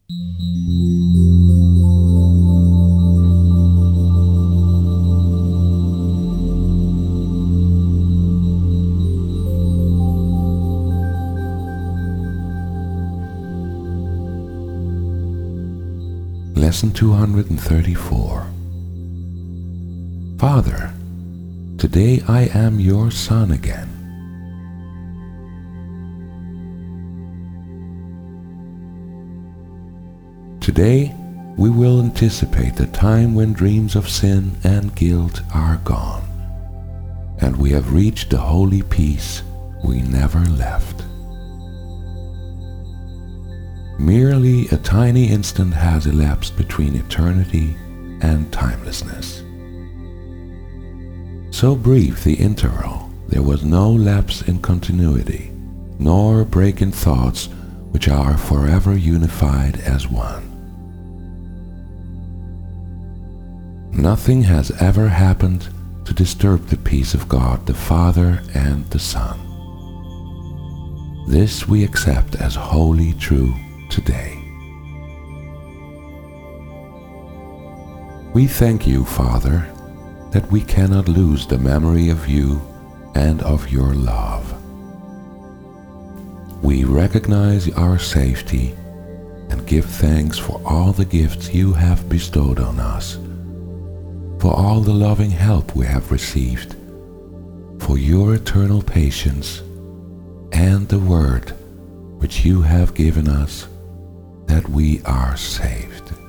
Lesson 234. Father, today I am your son again. Today we will anticipate the time when dreams of sin and guilt are gone, and we have reached the holy peace we never left. Merely a tiny instant has elapsed between eternity and timelessness. So brief the interval, there was no lapse in continuity, nor break in thoughts which are forever unified as one. Nothing has ever happened to disturb the peace of God the Father and the Son. This we accept as wholly true today. We thank you, Father, that we cannot lose the memory of you and of your love. We recognize our safety and give thanks for all the gifts you have bestowed on us, for all the loving help we have received, for your eternal patience, and the word which you have given us that we are saved.